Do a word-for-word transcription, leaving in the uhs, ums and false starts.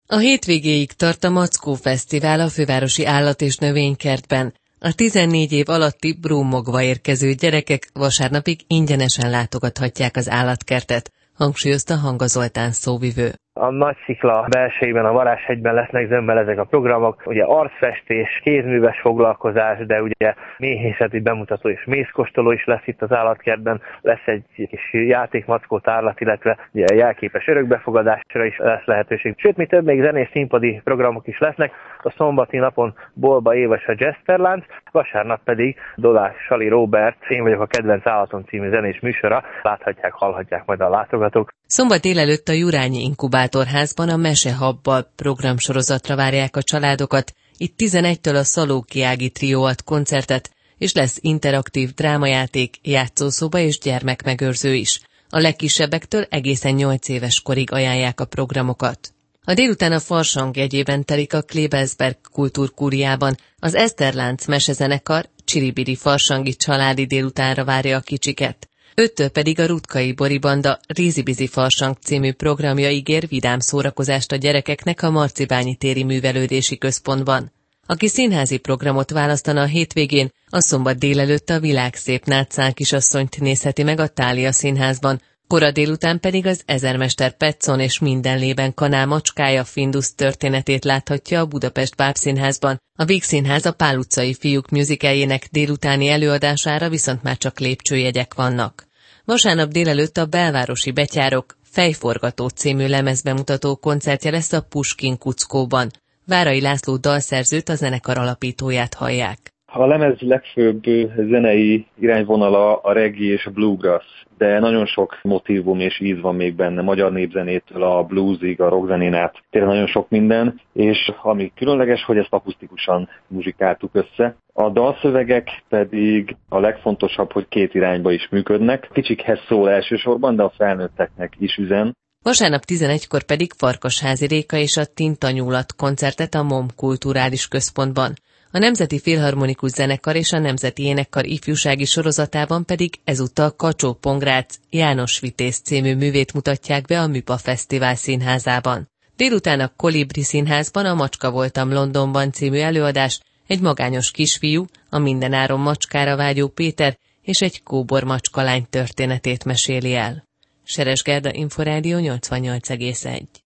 A hétvégéig tart a Mackó Fesztivál a fővárosi állat- és növénykertben. A tizennégy év alatti Brummogva érkező gyerekek vasárnapig ingyenesen látogathatják az állatkertet, hangsúlyozta Hanga Zoltán szóvivő. A Nagyszikla belsejében, a Varázshegyben lesznek zömmel ezek a programok, ugye arcfestés, kézműves foglalkozás, de ugye méhészeti bemutató és mézkóstoló is lesz itt az állatkertben, lesz egy kis játékmackó tárlat, illetve ugye jelképes örökbefogadásra is lesz lehetőség. Sőt, mi több, még zenés színpadi programok is lesznek, a szombati napon Bolba Éva és a Jazzterlánc, vasárnap pedig Dolák Sali Róbert, Én vagyok a kedvenc állatom című zenés műsora, láthatják, hallhatják majd a látogatók. Szombat délelőtt a Jurányi Inkubátorházban a Mesehabbal programsorozatra várják a családokat. Itt tizenegytől a Szalóki Ági trió ad koncertet, és lesz interaktív drámajáték, játszószoba és gyermekmegőrző is. A legkisebbektől egészen nyolc éves korig ajánlják a programokat. A délután a Farsang jegyében telik a Klebelsberg kultúrkúriában. Az Eszterlánc mesezenekar Csiribiri farsangi családi délutánra várja a kicsiket. Öttől pedig a Rutkai Bori Banda Rízibizi Farsang című programja ígér vidám szórakozást a gyerekeknek a Marcibányi téri művelődési központban. Aki színházi programot választana a hétvégén, a szombat délelőtt a Világszép Nátszán kisasszonyt nézheti meg a Thália Színházban, kora délután pedig az ezermester Petson és Mindenlében kanál macskája Findus történetét láthatja a Budapest Bábszínházban. A Víg Színház a Pál utcai fiúk musicaljének délutáni előadására viszont már csak lépcsőjegyek vannak. Vasárnap délelőtt a belvárosi betyárok Fejforgató című lemezbemutató koncertje lesz a Puskin Kuckóban. Várai László dalszerzőt, a zenekar alapítóját hallják. A lemez legfőbb zenei irányvonala a reggae és a bluegrass, de nagyon sok motívum és íz van még benne, magyar népzenétől a bluesig, a rockzenén át, tényleg nagyon sok minden, és ami különleges, hogy ezt akusztikusan muzsikáltuk össze. A dalszövegek pedig a legfontosabb, hogy két irányba is működnek. Kicsikhez szól elsősorban, de a felnőtteknek is üzen. Vasárnap tizenegykor pedig Farkasházi Réka és a Tintanyúlat koncertet a MOM Kulturális Központban. A Nemzeti Filharmonikus Zenekar és a Nemzeti Énekkar ifjúsági sorozatában pedig ezúttal Kacsó-Pongrác János Vitéz című művét mutatják be a Műpa Fesztivál színházában. Délután a Kolibri Színházban a Macska voltam Londonban című előadás egy magányos kisfiú, a mindenáron macskára vágyó Péter és egy kóbor macskalány történetét meséli el. Seres Gerda, Inforádió nyolcvannyolc egész egy.